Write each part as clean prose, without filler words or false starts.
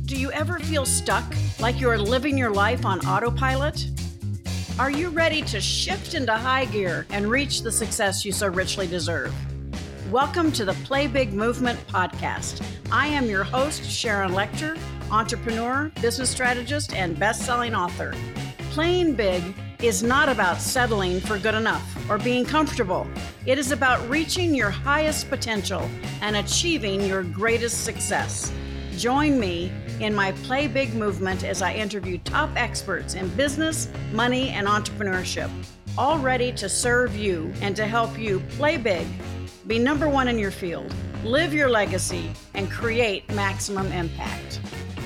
Do you ever feel stuck, like you're living your life on autopilot? Are you ready to shift into high gear and reach the success you so richly deserve? Welcome to the Play Big Movement podcast. I am your host, Sharon Lechter, entrepreneur, business strategist, and best-selling author. Playing big is not about settling for good enough or being comfortable. It is about reaching your highest potential and achieving your greatest success. Join me in my Play Big movement as I interview top experts in business, money, and entrepreneurship, all ready to serve you and to help you play big, be number one in your field, live your legacy, and create maximum impact.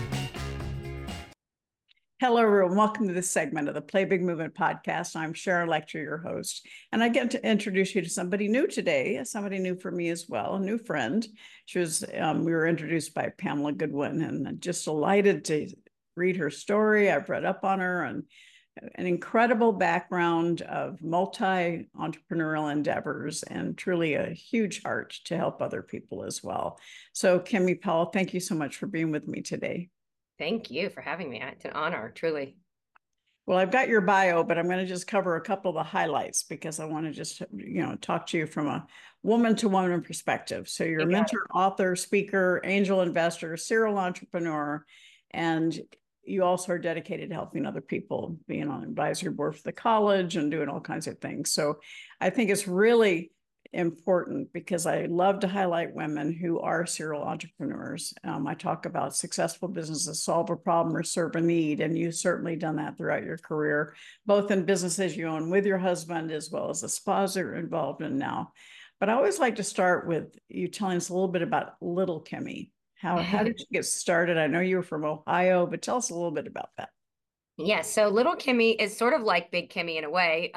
Hello, everyone. Welcome to this segment of the Play Big Movement podcast. I'm Sharon Lechter, your host, and I get to introduce you to somebody new today, somebody new for me as well, a new friend. We were introduced by Pamela Goodwin, and I'm just delighted to read her story. I've read up on her and an incredible background of multi-entrepreneurial endeavors and truly a huge heart to help other people as well. So, Kimmy Powell, thank you so much for being with me today. Thank you for having me. It's an honor, truly. Well, I've got your bio, but I'm going to just cover a couple of the highlights because I want to just, talk to you from a woman-to-woman perspective. So you're a mentor, author, speaker, angel investor, serial entrepreneur, and you also are dedicated to helping other people, being on an advisory board for the college and doing all kinds of things. So I think it's really important because I love to highlight women who are serial entrepreneurs. I talk about successful businesses solve a problem or serve a need, and you've certainly done that throughout your career, both in businesses you own with your husband as well as the spas you're involved in now. But I always like to start with you telling us a little bit about Little Kimmy. How did you get started? I know you were from Ohio, but tell us a little bit about that. Yes, so Little Kimmy is sort of like Big Kimmy in a way.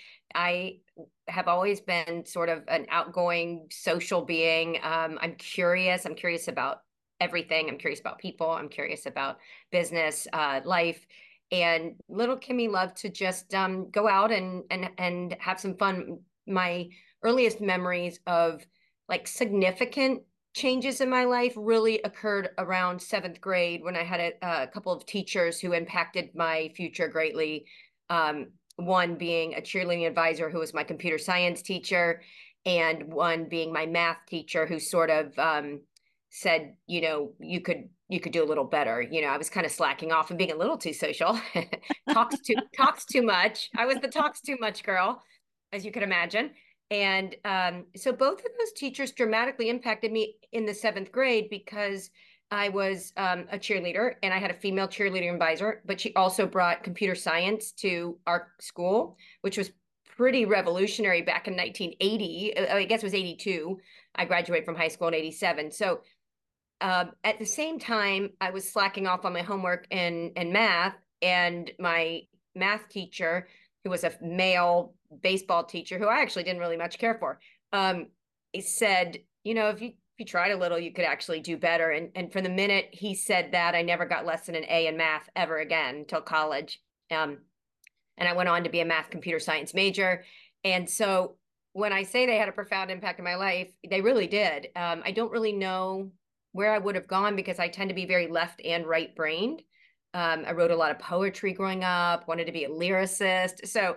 I have always been sort of an outgoing social being. I'm curious. I'm curious about everything. I'm curious about people. I'm curious about business, life. And Little Kimmy loved to just go out and have some fun. My earliest memories of like significant changes in my life really occurred around seventh grade when I had a couple of teachers who impacted my future greatly. One being a cheerleading advisor who was my computer science teacher, and one being my math teacher who sort of said, you could do a little better. I was kind of slacking off and being a little too social. talks too much. I was the talks too much girl, as you can imagine. And so both of those teachers dramatically impacted me in the seventh grade because I was a cheerleader and I had a female cheerleading advisor, but she also brought computer science to our school, which was pretty revolutionary back in 1980. I guess it was 82. I graduated from high school in 87. So at the same time, I was slacking off on my homework and math, and my math teacher, who was a male baseball teacher who I actually didn't really much care for, he said, if you tried a little, you could actually do better. And from the minute he said that, I never got less than an A in math ever again until college. And I went on to be a math computer science major. And so when I say they had a profound impact in my life, they really did. I don't really know where I would have gone because I tend to be very left and right brained. I wrote a lot of poetry growing up, wanted to be a lyricist. So,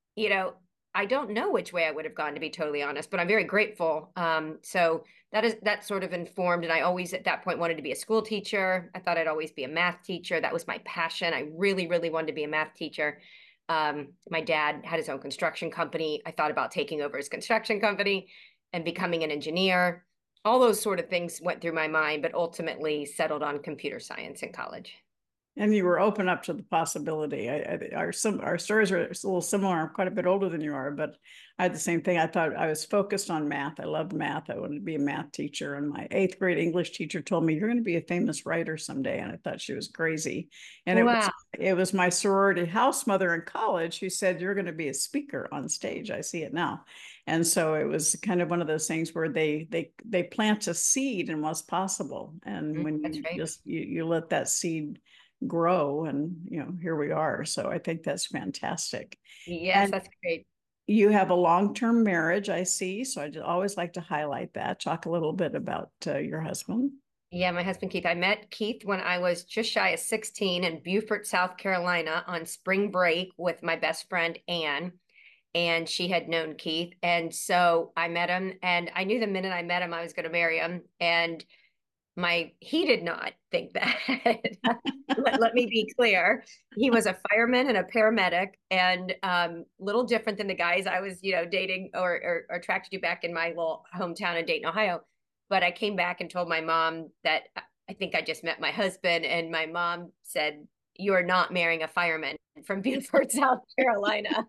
I don't know which way I would have gone, to be totally honest, but I'm very grateful. So that sort of informed, and I always at that point wanted to be a school teacher. I thought I'd always be a math teacher. That was my passion. I really, really wanted to be a math teacher. My dad had his own construction company. I thought about taking over his construction company and becoming an engineer. All those sort of things went through my mind, but ultimately settled on computer science in college. And you were open up to the possibility. Our stories are a little similar. I'm quite a bit older than you are, but I had the same thing. I thought I was focused on math. I loved math. I wanted to be a math teacher. And my eighth grade English teacher told me, "You're going to be a famous writer someday." And I thought she was crazy. And wow. it was my sorority house mother in college who said, "You're going to be a speaker on stage." I see it now. And so it was kind of one of those things where they plant a seed in what's possible. And when you right. just you let that seed grow, and here we are. So I think that's fantastic. Yes, And that's great. you have a long-term marriage, I see. So I always like to highlight that. Talk a little bit about your husband. Yeah, my husband Keith. I met Keith when I was just shy of 16 in Beaufort, South Carolina on spring break with my best friend Anne, and she had known Keith. And so I met him, and I knew the minute I met him I was going to marry him. And he did not think that. Let me be clear. He was a fireman and a paramedic, and little different than the guys I was, dating or attracted to back in my little hometown in Dayton, Ohio. But I came back and told my mom that I think I just met my husband, and my mom said, "You are not marrying a fireman from Beaufort, South Carolina."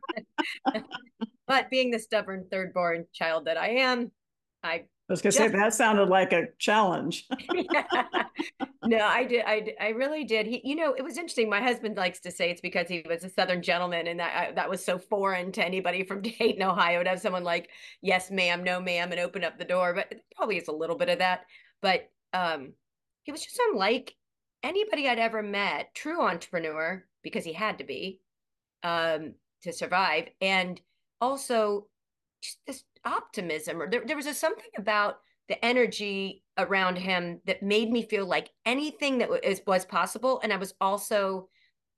But being the stubborn third born child that I am, I I was going to say just that sounded like a challenge. No, I did. I really did. It was interesting. My husband likes to say it's because he was a Southern gentleman, and that was so foreign to anybody from Dayton, Ohio, to have someone like, "Yes, ma'am, no, ma'am," and open up the door. But it probably is a little bit of that. But he was just unlike anybody I'd ever met. True entrepreneur because he had to be to survive, and also just this optimism. Or there was something about the energy around him that made me feel like anything that was possible. And I was also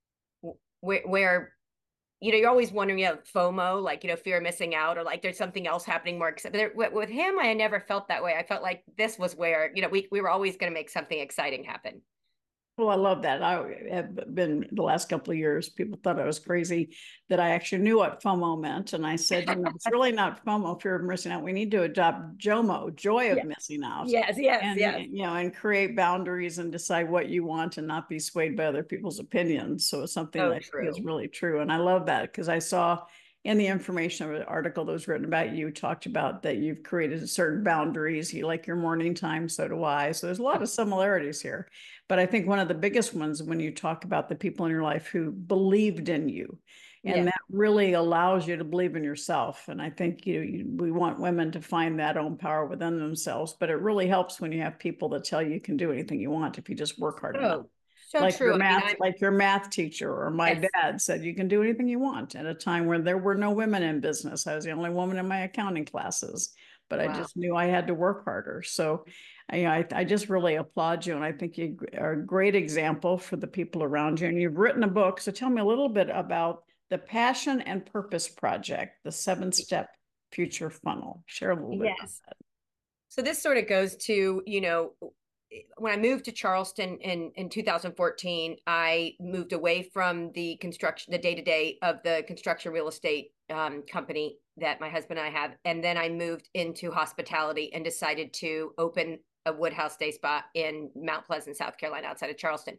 where you're always wondering, FOMO, like, fear of missing out, or like there's something else happening more. But with him, I never felt that way. I felt like this was where, we were always going to make something exciting happen. Well, I love that. I have been the last couple of years, people thought I was crazy that I actually knew what FOMO meant. And I said, it's really not FOMO, fear of missing out. We need to adopt JOMO, joy of Yeah. missing out. Yes, yes, And, yes. and create boundaries and decide what you want and not be swayed by other people's opinions. So it's something So that I think is true. really true. And I love that because I saw in the information of an article that was written about you, talked about that you've created certain boundaries. You like your morning time, so do I. So there's a lot of similarities here. But I think one of the biggest ones when you talk about the people in your life who believed in you, and Yeah. that really allows you to believe in yourself. And I think we want women to find that own power within themselves, but it really helps when you have people that tell you can do anything you want if you just work hard enough. Oh, so true. Like your math teacher or my Yes. dad said, you can do anything you want at a time where there were no women in business. I was the only woman in my accounting classes, but I Wow. just knew I had to work harder. So I just really applaud you. And I think you are a great example for the people around you. And you've written a book. So tell me a little bit about the Passion and Purpose Project, the 7-step future funnel. Share a little bit about Yes. that. So this sort of goes to, when I moved to Charleston in 2014, I moved away from the construction, the day-to-day of the construction real estate company that my husband and I have. And then I moved into hospitality and decided to open a Woodhouse Day Spa in Mount Pleasant, South Carolina, outside of Charleston.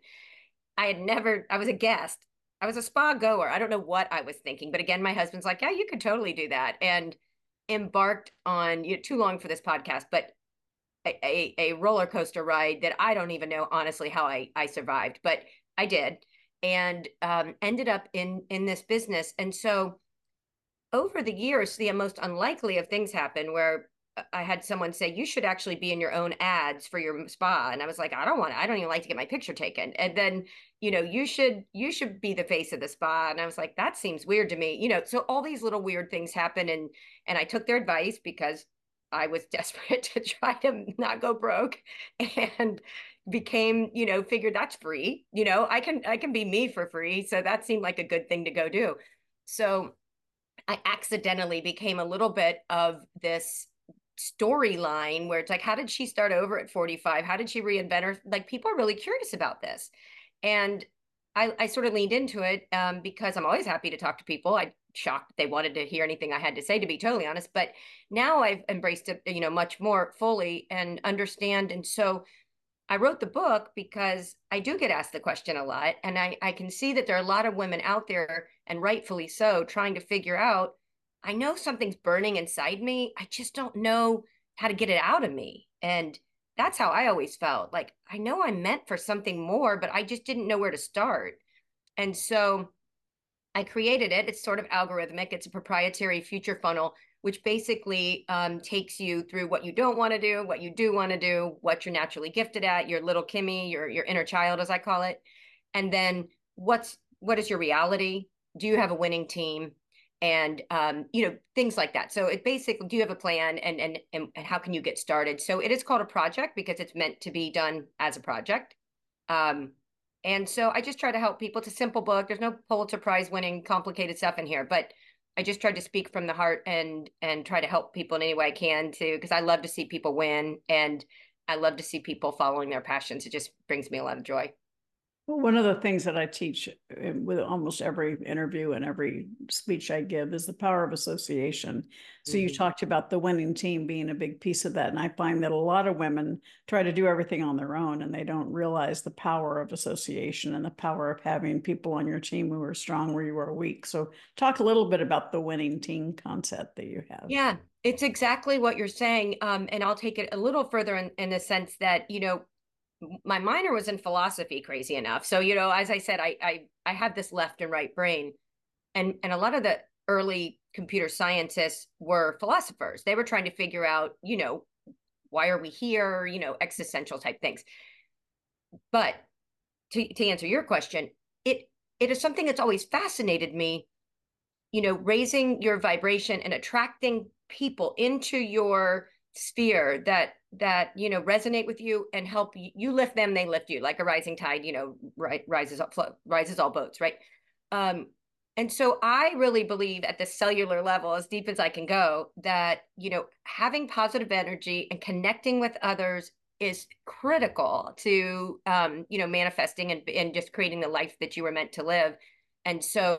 I was a guest. I was a spa goer. I don't know what I was thinking. But again, my husband's like, yeah, you could totally do that. And embarked on, too long for this podcast, but a roller coaster ride that I don't even know honestly how I survived, but I did, and ended up in this business. And so over the years, the most unlikely of things happened where I had someone say, you should actually be in your own ads for your spa. And I was like, I don't want it. I don't even like to get my picture taken. And then, you should be the face of the spa. And I was like, that seems weird to me. So all these little weird things happen. And I took their advice because I was desperate to try to not go broke, and became, figured that's free. I can be me for free. So that seemed like a good thing to go do. So I accidentally became a little bit of this storyline where it's like, how did she start over at 45? How did she reinvent her? Like, people are really curious about this. And I sort of leaned into it because I'm always happy to talk to people. I shocked that they wanted to hear anything I had to say, to be totally honest. But now I've embraced it, much more fully and understand. And so I wrote the book because I do get asked the question a lot. And I can see that there are a lot of women out there, and rightfully so, trying to figure out, I know something's burning inside me. I just don't know how to get it out of me. And that's how I always felt. Like, I know I'm meant for something more, but I just didn't know where to start. And so I created it. It's sort of algorithmic. It's a proprietary future funnel, which basically takes you through what you don't want to do, what you do want to do, what you're naturally gifted at, your little Kimmy, your inner child, as I call it. And then what is your reality? Do you have a winning team? and things like that. So it basically, do you have a plan, and how can you get started? So it is called a project because it's meant to be done as a project. And so I just try to help people. It's a simple book. There's no Pulitzer Prize winning complicated stuff in here, but I just try to speak from the heart and try to help people in any way I can too, because I love to see people win, and I love to see people following their passions. It just brings me a lot of joy. Well, one of the things that I teach with almost every interview and every speech I give is the power of association. So you talked about the winning team being a big piece of that. And I find that a lot of women try to do everything on their own, and they don't realize the power of association and the power of having people on your team who are strong where you are weak. So talk a little bit about the winning team concept that you have. Yeah, it's exactly what you're saying. And I'll take it a little further in the sense that, my minor was in philosophy, crazy enough. So, as I said, I have this left and right brain. And a lot of the early computer scientists were philosophers. They were trying to figure out, why are we here, existential type things. But to answer your question, it is something that's always fascinated me, raising your vibration and attracting people into your sphere that resonate with you and help you lift them, they lift you, like a rising tide, rises all boats, right? And so I really believe at the cellular level, as deep as I can go, that having positive energy and connecting with others is critical to manifesting and just creating the life that you were meant to live. And so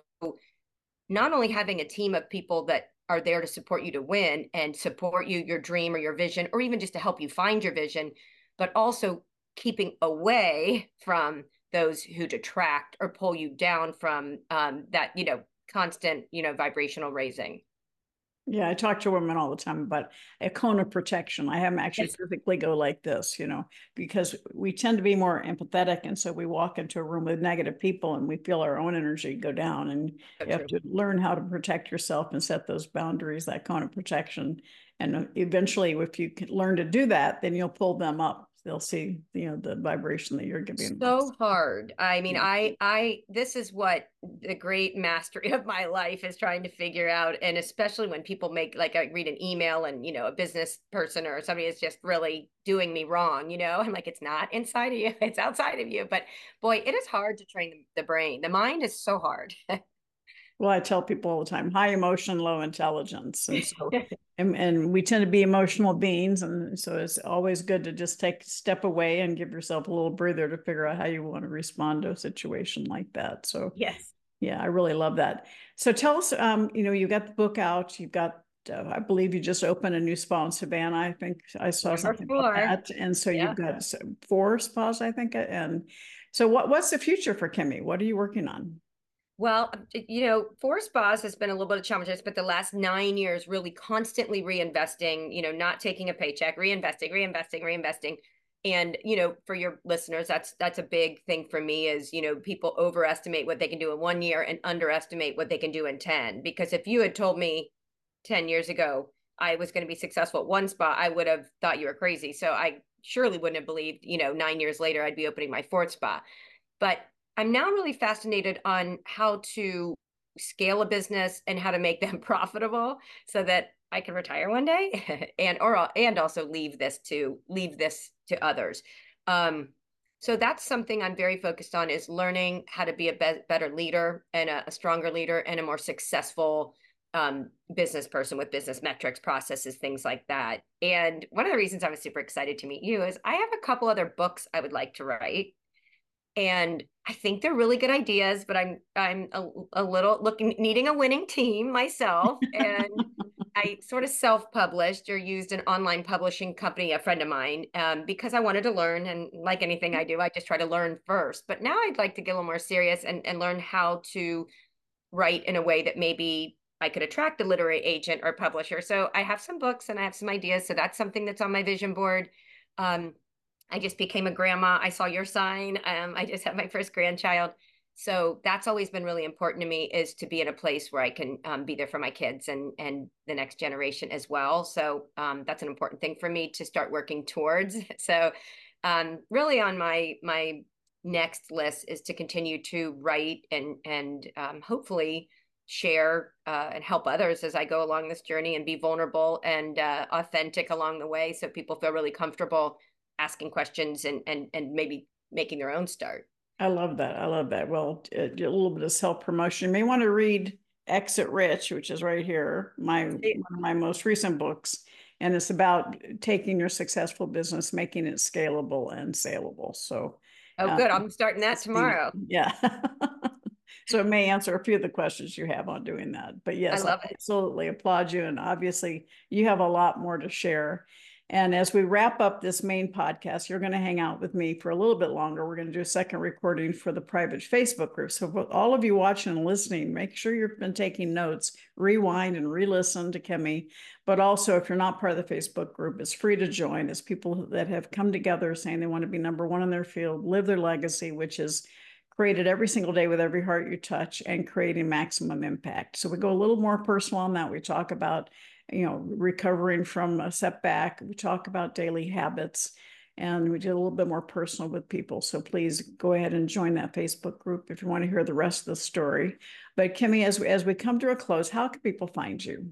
not only having a team of people that are there to support you to win and support you, your dream or your vision, or even just to help you find your vision, but also keeping away from those who detract or pull you down from that, constant, vibrational raising. Yeah, I talk to women all the time about a cone of protection. I have them actually physically go like this, because we tend to be more empathetic. And so we walk into a room with negative people and we feel our own energy go down. And you have to learn how to protect yourself and set those boundaries, that cone of protection. And eventually, if you can learn to do that, then you'll pull them up. They'll see, the vibration that you're giving. So hard. I mean, this is what the great mastery of my life is trying to figure out. And especially when people make, like, I read an email and, a business person or somebody is just really doing me wrong, I'm like, it's not inside of you, it's outside of you. But boy, it is hard to train the brain. The mind is so hard. Well, I tell people all the time, high emotion, low intelligence. And so, and we tend to be emotional beings. And so it's always good to just take a step away and give yourself a little breather to figure out how you want to respond to a situation like that. So, yes. Yeah, I really love that. So tell us, you got the book out, you've got, I believe you just opened a new spa in Savannah. I think I saw something about that. And so you've got 4 spas, I think. And so what's the future for Kimmy? What are you working on? Well, 4 spas has been a little bit of challenges, but the last 9 years really constantly reinvesting, not taking a paycheck, reinvesting. And, for your listeners, that's a big thing for me is, people overestimate what they can do in 1 year and underestimate what they can do in 10. Because if you had told me 10 years ago I was going to be successful at one spa, I would have thought you were crazy. So I surely wouldn't have believed, 9 years later, I'd be opening my 4th spa. But I'm now really fascinated on how to scale a business and how to make them profitable so that I can retire one day and also leave this to others. So that's something I'm very focused on, is learning how to be a better leader and a stronger leader and a more successful business person with business metrics, processes, things like that. And one of the reasons I was super excited to meet you is I have a couple other books I would like to write. And I think they're really good ideas, but I'm a little needing a winning team myself. And I sort of self-published or used an online publishing company, a friend of mine, because I wanted to learn. And like anything I do, I just try to learn first. But now I'd like to get a little more serious and learn how to write in a way that maybe I could attract a literary agent or publisher. So I have some books and I have some ideas. So that's something that's on my vision board. I just became a grandma. I saw your sign. I just had my first grandchild. So that's always been really important to me, is to be in a place where I can be there for my kids and the next generation as well. So that's an important thing for me to start working towards. So really on my next list is to continue to write and hopefully share and help others as I go along this journey and be vulnerable and authentic along the way, so people feel really comfortable asking questions and maybe making their own start. I love that. I love that. Well, a little bit of self-promotion. You may want to read Exit Rich, which is right here, one of my most recent books. And it's about taking your successful business, making it scalable and saleable. So, good. I'm starting that tomorrow. Yeah. So it may answer a few of the questions you have on doing that. But yes, I absolutely applaud you. And obviously, you have a lot more to share. And as we wrap up this main podcast, you're going to hang out with me for a little bit longer. We're going to do a second recording for the private Facebook group. So for all of you watching and listening, make sure you've been taking notes, rewind and re-listen to Kimmy. But also, if you're not part of the Facebook group, it's free to join. It's people that have come together saying they want to be number one in their field, live their legacy, which is created every single day with every heart you touch, and creating maximum impact. So we go a little more personal on that. We talk about recovering from a setback. We talk about daily habits, and we do a little bit more personal with people. So please go ahead and join that Facebook group if you want to hear the rest of the story. But Kimmy, as we come to a close, how can people find you?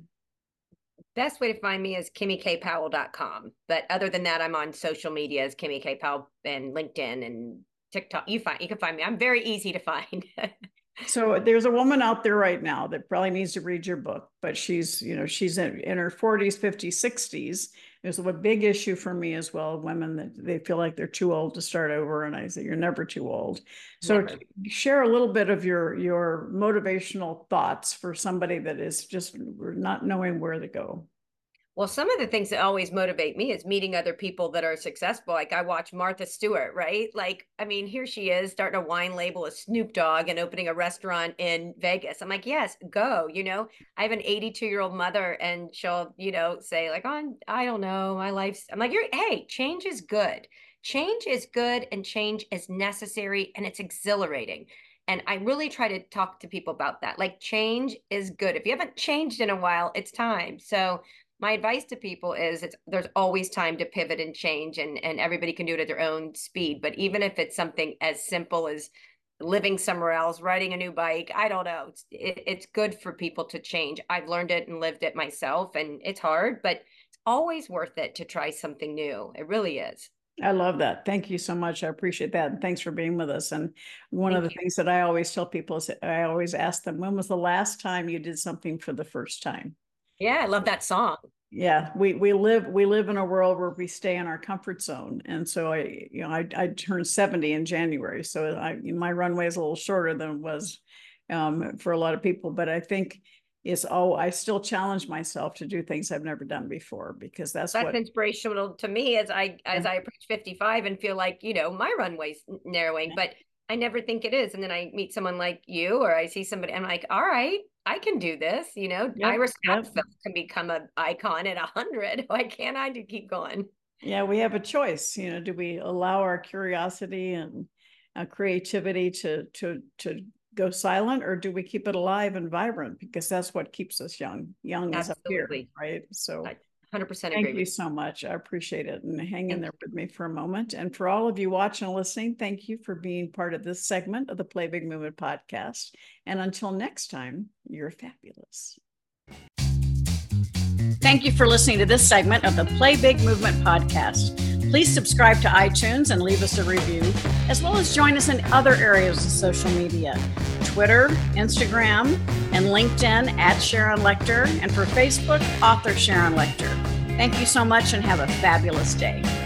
Best way to find me is KimmyKPowell.com. But other than that, I'm on social media as Kimmy K. Powell and LinkedIn and TikTok. You can find me. I'm very easy to find. So there's a woman out there right now that probably needs to read your book, but she's in her 40s, 50s, 60s. There's a big issue for me as well, women that they feel like they're too old to start over. And I say, you're never too old. So share a little bit of your motivational thoughts for somebody that is just not knowing where to go. Well, some of the things that always motivate me is meeting other people that are successful. Like I watch Martha Stewart, right? Like, I mean, here she is starting a wine label with Snoop Dogg and opening a restaurant in Vegas. I'm like, yes, go. I have an 82-year-old mother, and she'll, say like, oh, I don't know, my life's, I'm like, hey, change is good. Change is good, and change is necessary, and it's exhilarating. And I really try to talk to people about that. Like, change is good. If you haven't changed in a while, it's time. So my advice to people is there's always time to pivot and change, and everybody can do it at their own speed. But even if it's something as simple as living somewhere else, riding a new bike, I don't know, it's good for people to change. I've learned it and lived it myself, and it's hard, but it's always worth it to try something new. It really is. I love that. Thank you so much. I appreciate that. And thanks for being with us. And one of the things that I always tell people is I always ask them, when was the last time you did something for the first time? Yeah, I love that song. Yeah, we live in a world where we stay in our comfort zone, and so I turned 70 in January, so my runway is a little shorter than it was for a lot of people, but I think I still challenge myself to do things I've never done before, because that's inspirational to me as I approach 55 and feel like my runway's narrowing, but I never think it is. And then I meet someone like you, or I see somebody, I'm like, all right, I can do this. Iris Apfel can become an icon at 100. Why can't I keep going? Yeah, we have a choice. Do we allow our curiosity and creativity to go silent, or do we keep it alive and vibrant? Because that's what keeps us young. Young is up here, right? So 100% agree. Thank you so much. I appreciate it. And hang in there with me for a moment. And for all of you watching and listening, thank you for being part of this segment of the Play Big Movement podcast. And until next time, you're fabulous. Thank you for listening to this segment of the Play Big Movement podcast. Please subscribe to iTunes and leave us a review, as well as join us in other areas of social media, Twitter, Instagram, and LinkedIn at Sharon Lechter, and for Facebook, author Sharon Lechter. Thank you so much and have a fabulous day.